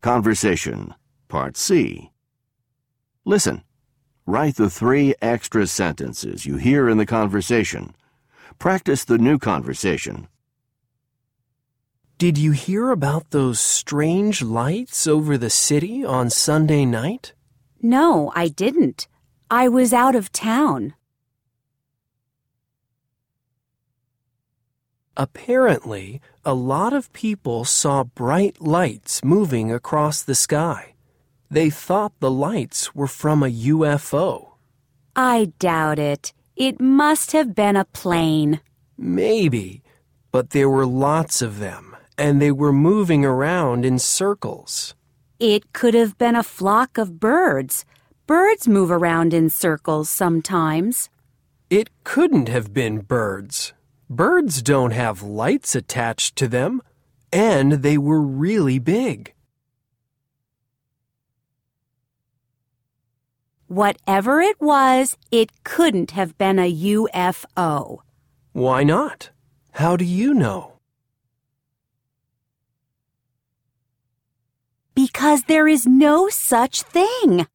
Conversation, Part C. Listen. Write the 3 extra sentences you hear in the conversation. Practice the new conversation. Did you hear about those strange lights over the city on Sunday night? No, I didn't. I was out of town. Apparently, a lot of people saw bright lights moving across the sky. They thought the lights were from a UFO. I doubt it. It must have been a plane. Maybe, but there were lots of them, and they were moving around in circles. It could have been a flock of birds. Birds move around in circles sometimes. It couldn't have been birds. Birds don't have lights attached to them, and they were really big. Whatever it was, it couldn't have been a UFO. Why not? How do you know? Because there is no such thing.